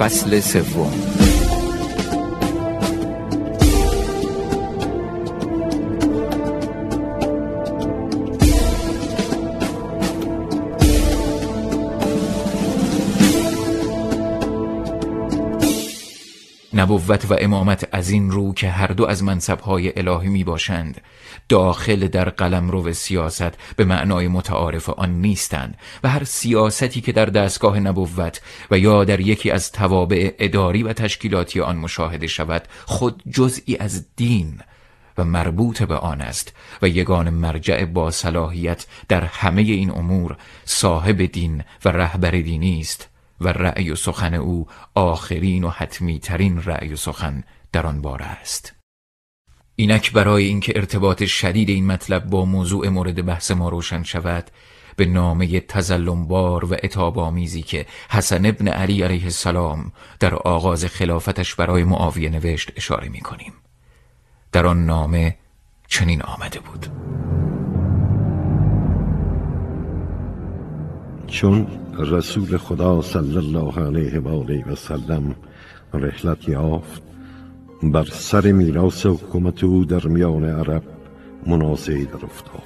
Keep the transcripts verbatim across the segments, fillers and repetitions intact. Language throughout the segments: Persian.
فصل سوم. نبوت و امامت از این رو که هر دو از منصب‌های الهی می باشند داخل در قلمرو سیاست به معنای متعارف آن نیستند و هر سیاستی که در دستگاه نبوت و یا در یکی از توابع اداری و تشکیلاتی آن مشاهده شود خود جزئی از دین و مربوط به آن است و یگان مرجع با صلاحیت در همه این امور صاحب دین و رهبر دینی است و رأی و سخن او آخرین و حتمی ترین رأی و سخن در آن باره است. اینک برای اینکه ارتباط شدید این مطلب با موضوع مورد بحث ما روشن شود به نامه تظلمبار و عتاب آمیزی که حسن ابن علی علیه السلام در آغاز خلافتش برای معاویه نوشت اشاره می کنیم. در آن نامه چنین آمده بود: چون رسول خدا صلی الله علیه و آله و سلم رحلت یافت، بر سر میراث حکومت او در میان عرب منازعه در افتاد.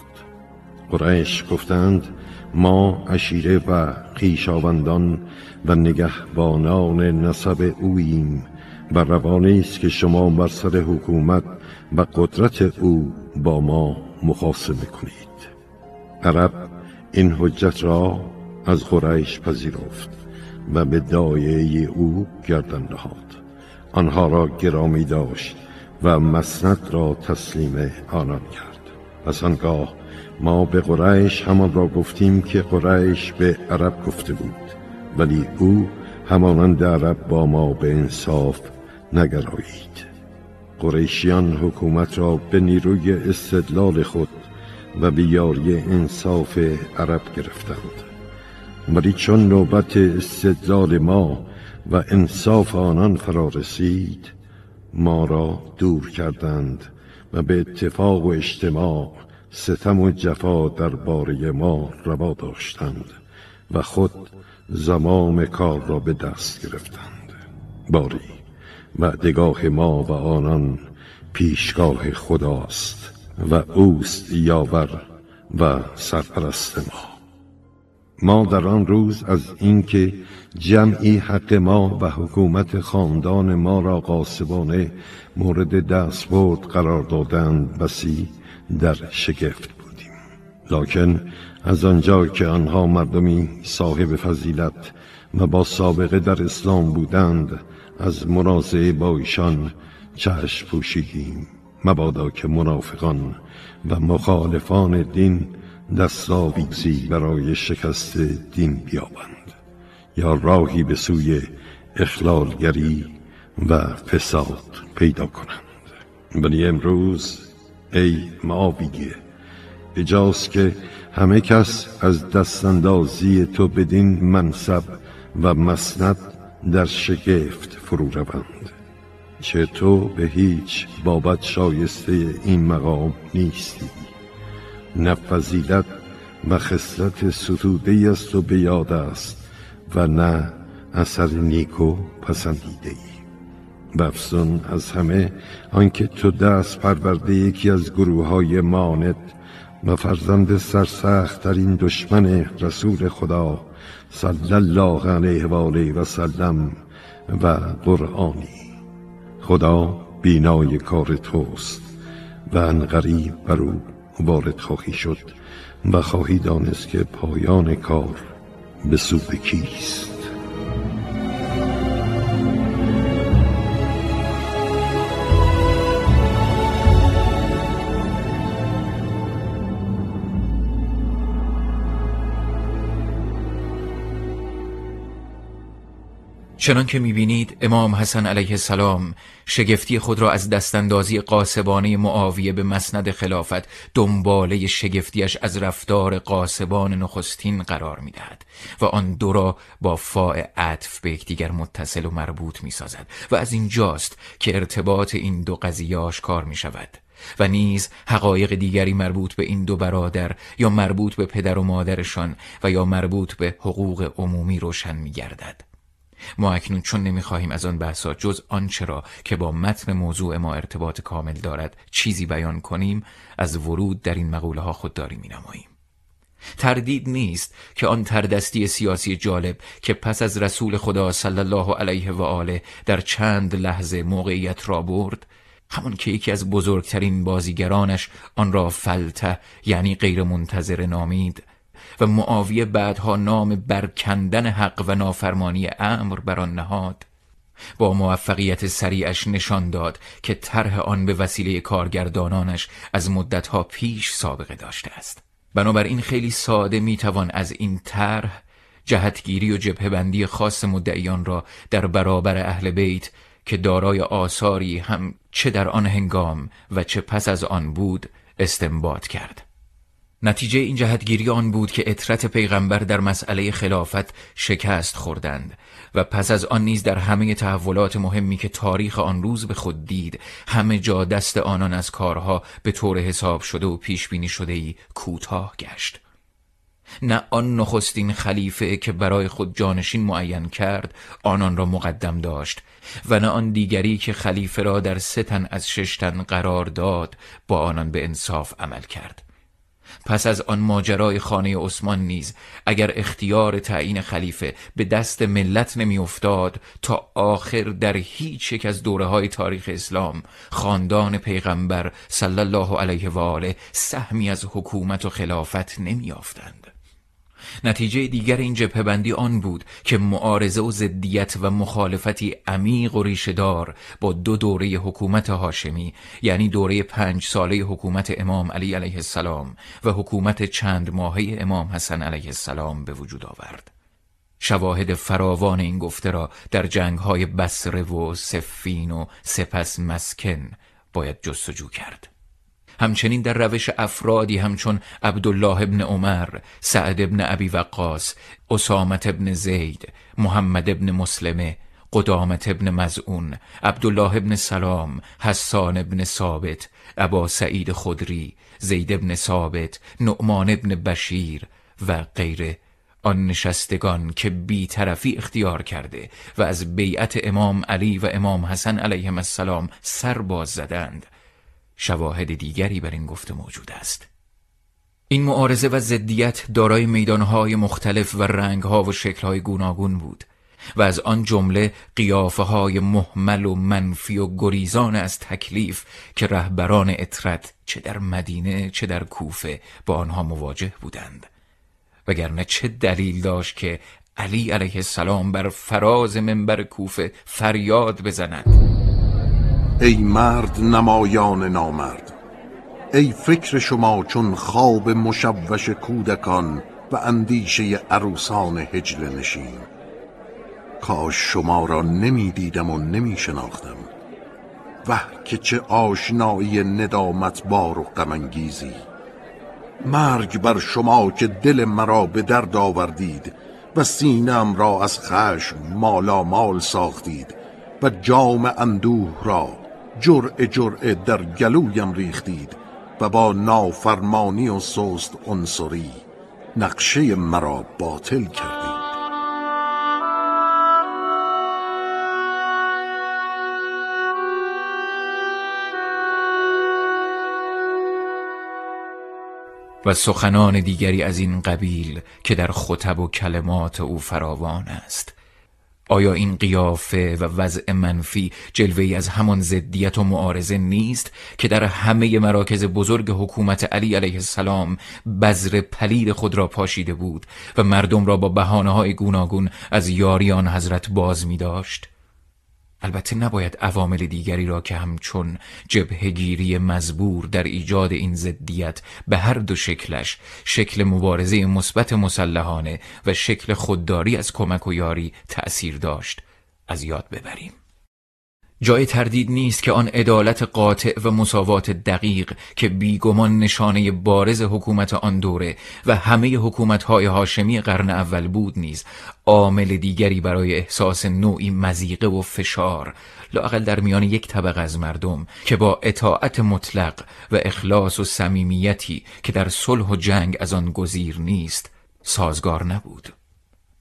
قریش گفتند ما عشیره و خویشاوندان و نگهبانان نسب اوییم و روانی است که شما بر سر حکومت و قدرت او با ما مخاصمه کنید. عرب این حجت را از قریش پذیرفت و به داعیه او گردن نهاد. آنها را گرامی داشت و مسند را تسلیم آنان کرد. پس آنگاه ما به قریش همان را گفتیم که قریش به عرب گفته بود، ولی او همانند عرب با ما به انصاف نگرایید. قریشیان حکومت را به نیروی استدلال خود و به یاری انصاف عرب گرفتند، ولی چون نوبت استدلال ما و انصاف آنان فرا رسید ما را دور کردند و به اتفاق و اجتماع ستم و جفا درباره ما روا داشتند و خود زمام کار را به دست گرفتند. باری وعدگاه ما و آنان پیشگاه خداست و اوست یاور و سرپرست ما. ما در آن روز از اینکه جمعی حق ما و حکومت خاندان ما را غاصبانه مورد دستبرد قرار دادند بسی در شگفت بودیم. لکن از آنجا که آنها مردمی صاحب فضیلت و با سابقه در اسلام بودند از منازعه با ایشان چشم پوشیدیم، مبادا که منافقان و مخالفان دین دستاویزی برای شکست دین بیابند یا راهی به سوی اخلالگری و فساد پیدا کنند. ولی امروز ای معاویه، بجاست که همه کس از دستاندازی تو بدین منصب و مسند در شگفت فرو روند، چه تو به هیچ بابت شایسته این مقام نیستی، نه فضیلت و خصلت ستوده‌ای است و به یاد است و نه اثر نیکو پسندیده ای. و افزون از همه آنکه تو دست پرورده یکی از گروه های مانت و فرزند سرسخت ترین دشمن رسول خدا صلی الله علیه و آله و سلم و قرآنی. خدا بینای کار توست و انقریب بر او وارد خواهی شد و خواهی دانست که پایان کار به سوی کیست. چنان که می‌بینید امام حسن علیه السلام شگفتی خود را از دستاندازی غاصبانه معاویه به مسند خلافت دنباله شگفتیش از رفتار غاصبان نخستین قرار می‌دهد و آن دو را با فاء عطف به یکدیگر متصل و مربوط می‌سازد و از اینجاست که ارتباط این دو قضیه آشکار می‌شود و نیز حقایق دیگری مربوط به این دو برادر یا مربوط به پدر و مادرشان و یا مربوط به حقوق عمومی روشن می‌گردد. ما اکنون چون نمیخواهیم از آن بحثا جز آنچه را که با متن موضوع ما ارتباط کامل دارد چیزی بیان کنیم، از ورود در این مقوله ها خودداری مینماییم. تردید نیست که آن تردستی سیاسی جالب که پس از رسول خدا صلی الله علیه و آله در چند لحظه موقعیت را برد، همان که یکی از بزرگترین بازیگرانش آن را فلته یعنی غیر منتظر نامید و معاویه بعدها نام برکندن حق و نافرمانی امر بر آن نهاد، با موفقیت سریعش نشان داد که طرح آن به وسیله کارگردانانش از مدتها پیش سابقه داشته است. بنابراین خیلی ساده میتوان از این طرح جهتگیری و جبهه‌بندی خاص مدعیان را در برابر اهل بیت که دارای آثاری هم چه در آن هنگام و چه پس از آن بود استنباط کرد. نتیجه این جهتگیری آن بود که عترت پیغمبر در مسئله خلافت شکست خوردند و پس از آن نیز در همه تحولات مهمی که تاریخ آن روز به خود دید، همه جا دست آنان از کارها به طور حساب شده و پیش بینی شده‌ای کوتاه گشت. نه آن نخستین خلیفه که برای خود جانشین معین کرد آنان را مقدم داشت و نه آن دیگری که خلیفه را در سه تن از شش تن قرار داد با آنان به انصاف عمل کرد. پس از آن ماجرای خانه عثمان نیز اگر اختیار تعیین خلیفه به دست ملت نمی افتاد، تا آخر در هیچ یک از دوره‌های تاریخ اسلام خاندان پیغمبر صلی الله علیه و آله سهمی از حکومت و خلافت نمی یافتند. نتیجه دیگر این جبهه‌بندی آن بود که معارضه و ضدیت و مخالفتی عمیق و ریشه‌دار با دو دوره حکومت هاشمی، یعنی دوره پنج ساله حکومت امام علی علیه السلام و حکومت چند ماهه امام حسن علیه السلام به وجود آورد. شواهد فراوان این گفته را در جنگ‌های بصره و صفین و سپس مسکن باید جستجو کرد. همچنین در روش افرادی همچون عبدالله ابن عمر، سعد ابن ابی وقاص، اسامه ابن زید، محمد ابن مسلمه، قدامت ابن مزعون، عبدالله ابن سلام، حسان ابن ثابت، ابا سعید خدری، زید ابن ثابت، نعمان ابن بشیر و غیره، آن نشستگان که بی طرفی اختیار کرده و از بیعت امام علی و امام حسن علیهم السلام سر باز زدند، شواهد دیگری بر این گفته موجود است. این معارضه و ضدیت دارای میدانهای مختلف و رنگها و شکلهای گوناگون بود و از آن جمله قیافه های مهمل و منفی و گریزان از تکلیف که رهبران عترت چه در مدینه چه در کوفه با آنها مواجه بودند، وگرنه چه دلیل داشت که علی علیه السلام بر فراز منبر کوفه فریاد بزند: ای مرد نمایان نامرد، ای فکر شما چون خواب مشوش کودکان و اندیشه عروسان هجل نشین. کاش شما را نمی دیدم و نمی شناختم. وه که چه آشنایی ندامت بار و غم انگیزی. مرگ بر شما که دل مرا به درد آوردید و سینه‌ام را از خشم مالا مال ساختید و جام اندوه را جرعه جرعه در گلویم ریختید و با نافرمانی و سست عنصری نقشه مرا باطل کردید. و سخنان دیگری از این قبیل که در خطب و کلمات او فراوان است. آیا این قیافه و وضع منفی جلوه‌ای از همان ضدیت و معارضه نیست که در همه مراکز بزرگ حکومت علی علیه السلام بذر پلید خود را پاشیده بود و مردم را با بهانه‌های گوناگون از یاری آن حضرت باز می داشت؟ البته نباید عوامل دیگری را که همچون جبهه‌گیری مزبور در ایجاد این ضدیت به هر دو شکلش، شکل مبارزه مثبت مسلحانه و شکل خودداری از کمک و یاری تأثیر داشت، از یاد ببریم. جای تردید نیست که آن عدالت قاطع و مساوات دقیق که بیگمان نشانه بارز حکومت آن دوره و همه حکومت‌های هاشمی قرن اول بود نیز عامل دیگری برای احساس نوعی مضیقه و فشار لااقل در میان یک طبقه از مردم که با اطاعت مطلق و اخلاص و صمیمیتی که در صلح و جنگ از آن گزیر نیست سازگار نبود.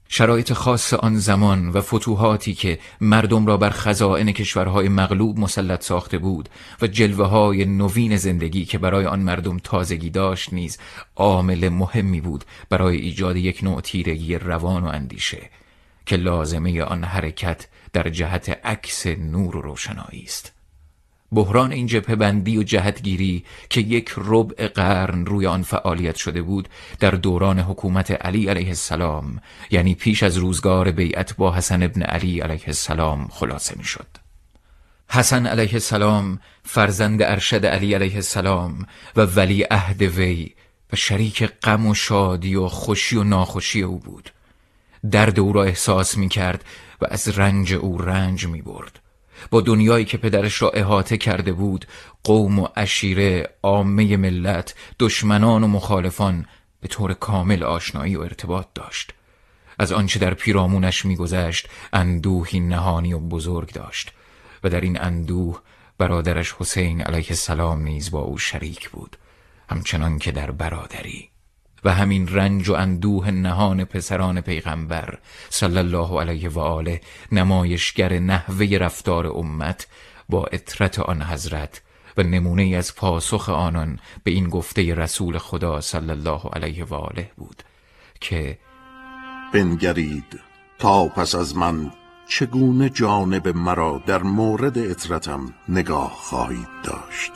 شرایط خاص آن زمان و فتوحاتی که مردم را بر خزائن کشورهای مغلوب مسلط ساخته بود و جلوه های نوین زندگی که برای آن مردم تازگی داشت نیز عامل مهمی بود برای ایجاد یک نوع تیرگی روان و اندیشه که لازمه آن حرکت در جهت عکس نور و روشنایی است. بحران این جبهه بندی و جهتگیری که یک ربع قرن روی آن فعالیت شده بود در دوران حکومت علی علیه السلام، یعنی پیش از روزگار بیعت با حسن ابن علی علیه السلام، خلاصه می شد. حسن علیه السلام فرزند ارشد علی علیه السلام و ولی عهد وی و شریک غم و شادی و خوشی و ناخوشی او بود. درد او را احساس می کرد و از رنج او رنج می برد. با دنیایی که پدرش را احاطه کرده بود، قوم و عشیره، عامه ملت، دشمنان و مخالفان، به طور کامل آشنایی و ارتباط داشت. از آنچه در پیرامونش می‌گذشت اندوهی نهانی و بزرگ داشت و در این اندوه برادرش حسین علیه السلام نیز با او شریک بود، همچنان که در برادری. و همین رنج و اندوه نهان پسران پیغمبر صلی الله علیه و آله نمایشگر نحوه رفتار امت با اطرت آن حضرت و نمونه از پاسخ آنان به این گفته رسول خدا صلی الله علیه و آله بود که بنگرید تا پس از من چگونه جانب مرا در مورد اطرتم نگاه خواهید داشت.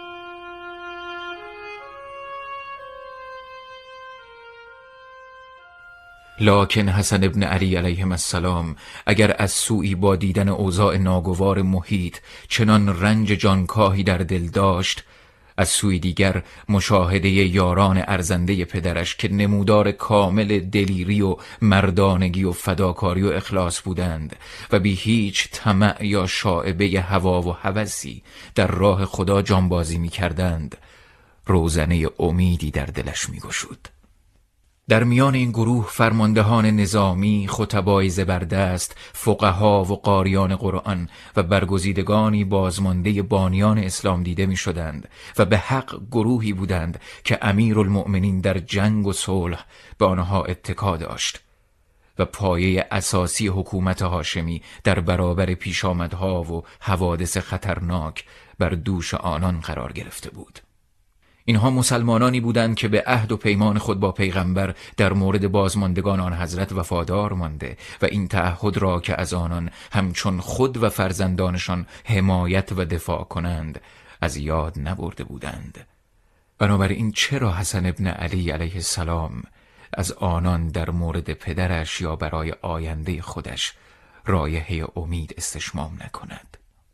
لکن حسن ابن علی علیه السلام اگر از سوی با دیدن اوضاع ناگوار محیط چنان رنج جانکاهی در دل داشت، از سوی دیگر مشاهده یاران ارزنده پدرش که نمودار کامل دلیری و مردانگی و فداکاری و اخلاص بودند و بی هیچ طمع یا شائبه هوا و هوسی در راه خدا جانبازی می کردند، روزنه امیدی در دلش می گشود. در میان این گروه فرماندهان نظامی، خطبای زبردست، فقها و قاریان قرآن و برگزیدگانی بازمانده بانیان اسلام دیده می شدند و به حق گروهی بودند که امیرالمؤمنین در جنگ و صلح به آنها اتکا داشت و پایه اساسی حکومت هاشمی در برابر پیشامدها و حوادث خطرناک بر دوش آنان قرار گرفته بود. اینها مسلمانانی بودند که به عهد و پیمان خود با پیغمبر در مورد بازماندگان آن حضرت وفادار مانده و این تعهد را که از آنان همچون خود و فرزندانشان حمایت و دفاع کنند از یاد نبرده بودند. بنابراین چرا حسن ابن علی علیه السلام از آنان در مورد پدرش یا برای آینده خودش رایحه امید استشمام نکند؟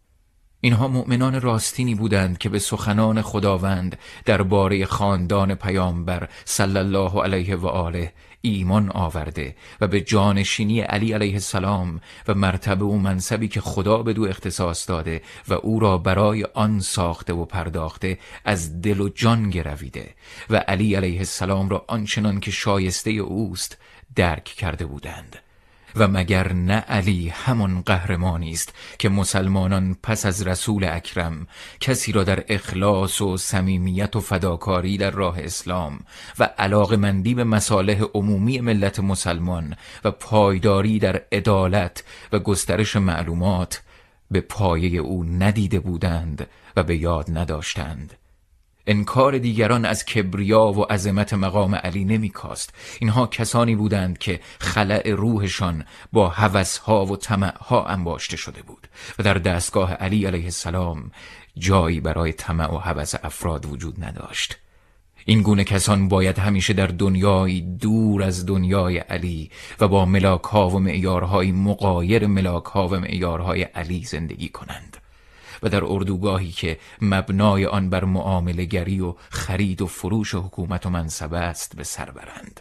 اینها مؤمنان راستینی بودند که به سخنان خداوند درباره خاندان پیامبر صلی الله علیه و آله ایمان آورده و به جانشینی علی علیه السلام و مرتبه و منصبی که خدا به دو اختصاص داده و او را برای آن ساخته و پرداخته از دل و جان گرویده و علی علیه السلام را آنچنان که شایسته اوست درک کرده بودند. و مگر نه علی همان قهرمانی است که مسلمانان پس از رسول اکرم کسی را در اخلاص و صمیمیت و فداکاری در راه اسلام و علاقه‌مندی به مصالح عمومی ملت مسلمان و پایداری در عدالت و گسترش معلومات به پایه او ندیده بودند و به یاد نداشتند. انکار دیگران از کبریا و عظمت مقام علی نمی کاست. اینها کسانی بودند که خلأ روحشان با هوسها و طمعها انباشته شده بود و در دستگاه علی علیه السلام جایی برای طمع و هوس افراد وجود نداشت. این گونه کسان باید همیشه در دنیایی دور از دنیای علی و با ملاک‌ها و معیارهای مغایر ملاک‌ها و معیارهای علی زندگی کنند و در اردوگاهی که مبنای آن بر معامله گری و خرید و فروش حکومت و منصب است به سر برند.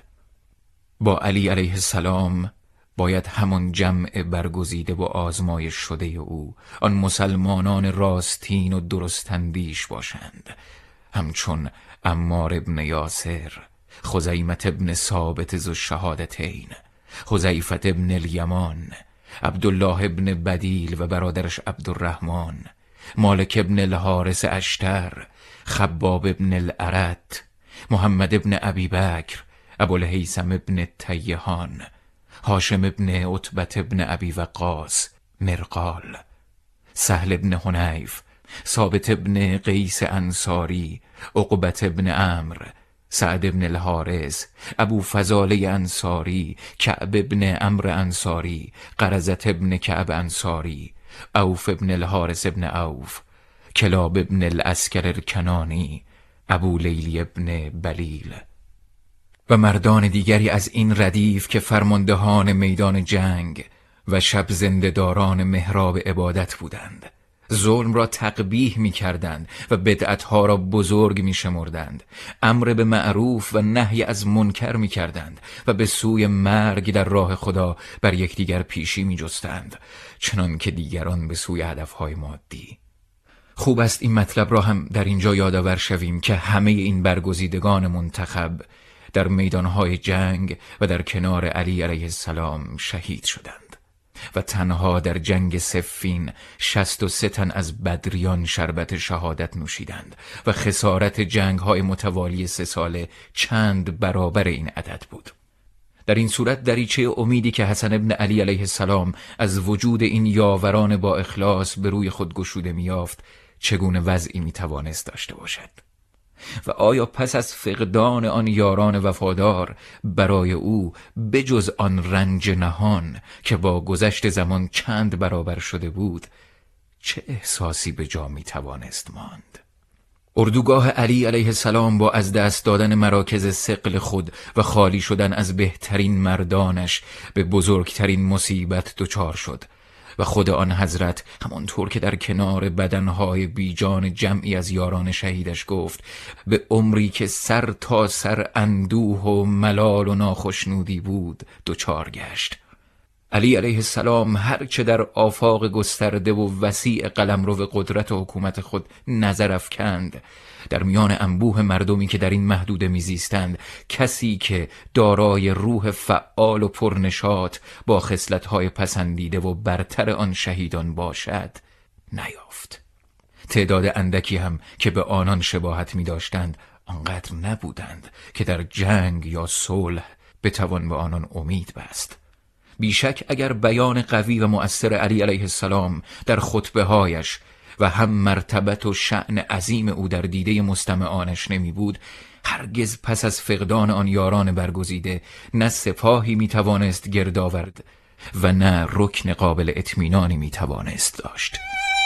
با علی علیه السلام باید همان جمع برگزیده و آزمایش شده او، آن مسلمانان راستین و درستندیش باشند، همچون عمار ابن یاسر، خزیمت ابن ثابت ذو الشهادتین، حذیفه ابن الیمان، عبدالله ابن بدیل و برادرش عبدالرحمن، مالک ابن الحارث اشتر، خباب ابن الارت، محمد ابن ابی بکر، ابوالهیثم ابن تیهان، هاشم ابن عتبة ابن ابی وقاص مرقال، سهل ابن حنیف، ثابت ابن قیس انصاری، عقبة ابن عمرو، سعد ابن الحارث، ابو فضاله انصاری، کعب ابن عمرو انصاری، قرظة ابن کعب انصاری، عوف ابن الحارث ابن عوف، کلاب ابن العسکر الکنانی، ابو لیلی ابن بلیل و مردان دیگری از این ردیف که فرماندهان میدان جنگ و شب زنده‌داران محراب عبادت بودند. ظلم را تقبیح می کردند و بدعتها را بزرگ می شمردند، امر به معروف و نهی از منکر می کردند و به سوی مرگ در راه خدا بر یکدیگر پیشی می جستند، چنان که دیگران به سوی هدفهای مادی. خوب است این مطلب را هم در اینجا یادآور شویم که همه این برگزیدگان منتخب در میدانهای جنگ و در کنار علی علیه السلام شهید شدند و تنها در جنگ صفین شصت و سه تن از بدریان شربت شهادت نوشیدند و خسارت جنگ‌های متوالی سه ساله چند برابر این عدد بود. در این صورت دریچه امیدی که حسن ابن علی علیه السلام از وجود این یاوران با اخلاص به روی خود گشوده می‌یافت چگونه وضعی می‌توانست داشته باشد؟ و آیا پس از فقدان آن یاران وفادار برای او بجز آن رنج نهان که با گذشت زمان چند برابر شده بود چه احساسی به جا می توانست ماند؟ اردوگاه علی علیه السلام با از دست دادن مراکز ثقل خود و خالی شدن از بهترین مردانش به بزرگترین مصیبت دچار شد و خود آن حضرت همانطور که در کنار بدنهای بیجان جمعی از یاران شهیدش گفت به عمری که سر تا سر اندوه و ملال و ناخشنودی بود دچار گشت. علی علیه السلام هرچه در آفاق گسترده و وسیع قلمرو قدرت و حکومت خود نظر افکند، در میان انبوه مردمی که در این محدوده میزیستند کسی که دارای روح فعال و پرنشاط با خصلت‌های پسندیده و برتر آن شهیدان باشد نیافت. تعداد اندکی هم که به آنان شباهت می داشتند آنقدر نبودند که در جنگ یا صلح بتوان به آنان امید بست. بیشک اگر بیان قوی و مؤثر علی علیه السلام در خطبه هایش و هم مرتبت و شأن عظیم او در دیده مستمعانش نمی بود، هرگز پس از فقدان آن یاران برگزیده نه سپاهی می توانست گرد آورد و نه رکن قابل اطمینانی می توانست داشت.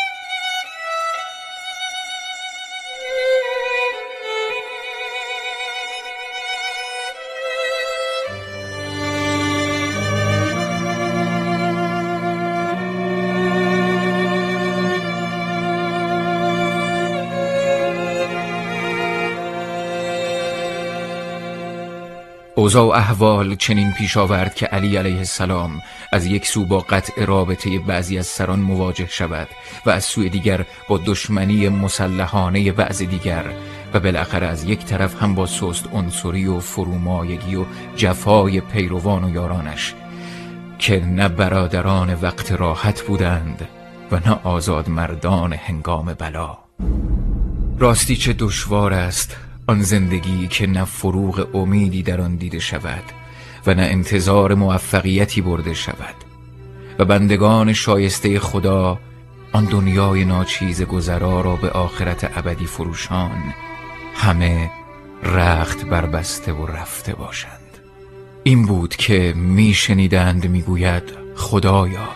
اوضاع و احوال چنین پیش آورد که علی علیه السلام از یک سو با قطع رابطه بعضی از سران مواجه شود و از سوی دیگر با دشمنی مسلحانه بعض دیگر و بالاخره از یک طرف هم با سست عنصری و فرومایگی و جفای پیروان و یارانش که نه برادران وقت راحت بودند و نه آزاد مردان هنگام بلا. راستی چه دشوار است آن زندگی که نه فروغ امیدی در آن دیده شود و نه انتظار موفقیتی برده شود و بندگان شایسته خدا آن دنیای ناچیز گذرا را به آخرت ابدی فروشان همه رخت بربسته و رفته باشند. این بود که می شنیدند می گوید خدایا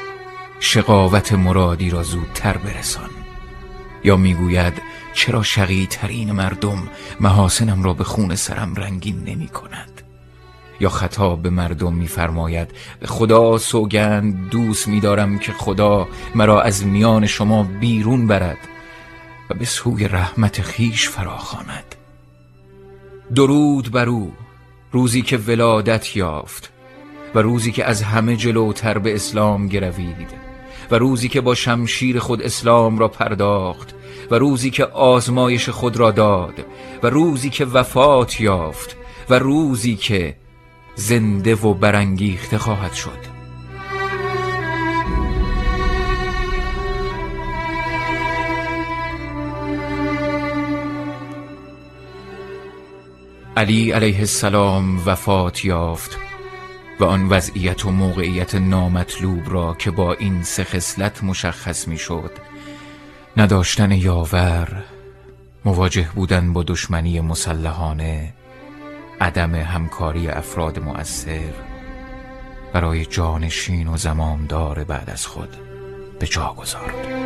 شقاوت مرادی را زودتر برسان، یا می گوید چرا شقی ترین مردم محاسنم را به خون سرم رنگین نمی کند، یا خطاب به مردم می فرماید به خدا سوگند دوست می دارم که خدا مرا از میان شما بیرون برد و به سوی رحمت خیش فراخواند. درود بر او روزی که ولادت یافت و روزی که از همه جلوتر به اسلام گروید و روزی که با شمشیر خود اسلام را پرداخت و روزی که آزمایش خود را داد و روزی که وفات یافت و روزی که زنده و برانگیخته خواهد شد. علی علیه السلام وفات یافت و آن وضعیت و موقعیت نامطلوب را که با این سه خصلت مشخص می شد، نداشتن یاور، مواجه بودن با دشمنی مسلحانه، عدم همکاری افراد مؤثر، برای جانشین و زمامدار بعد از خود به جا گذارد.